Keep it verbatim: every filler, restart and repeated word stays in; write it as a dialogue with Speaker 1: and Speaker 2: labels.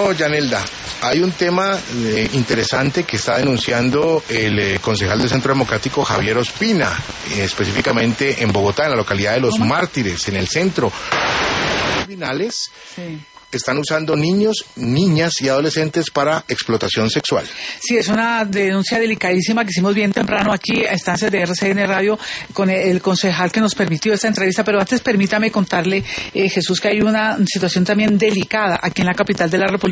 Speaker 1: último, Yanelda, hay un tema eh, interesante que está denunciando el eh, concejal del Centro Democrático Javier Ospina, eh, específicamente en Bogotá, en la localidad de Los ¿Cómo? Mártires, en el centro. Criminales sí. Están usando niños, niñas y adolescentes para explotación sexual.
Speaker 2: Sí, es una denuncia delicadísima que hicimos bien temprano aquí a instancias de R C N Radio con el, el concejal que nos permitió esta entrevista, pero antes permítame contarle, eh, Jesús, que hay una situación también delicada aquí en la capital de la República.